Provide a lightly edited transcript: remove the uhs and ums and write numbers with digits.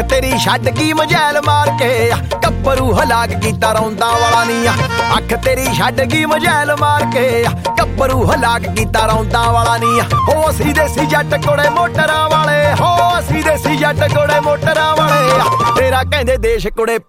ਤੇਰੀ ਛੱਡ ਗਈ ਮਜੈਲ ਮਾਰ ਕੇ ਗੱਭਰੂ ਹਲਾਕ ਕੀਤਾ ਰੌਂਦਾ ਵਾਲਾ ਨੀ ਅੱਖ ਤੇਰੀ ਛੱਡ ਗਈ ਮਜੈਲ ਮਾਰ ਕੇ ਗੱਭਰੂ ਹਲਾਕ ਕੀਤਾ ਰੌਂਦਾ ਵਾਲਾ ਨੀ ਹੋ ਅਸੀਂ ਦੇਸੀ ਜੱਟ ਕੋੜੇ ਮੋਟਰਾਂ ਵਾਲੇ ਹੋ ਅਸੀਂ ਦੇਸੀ ਜੱਟ ਕੋੜੇ ਮੋਟਰਾਂ ਵਾਲੇ ਤੇਰਾ ਕਹਿੰਦੇ ਦੇਸ਼ ਕੁੜੇ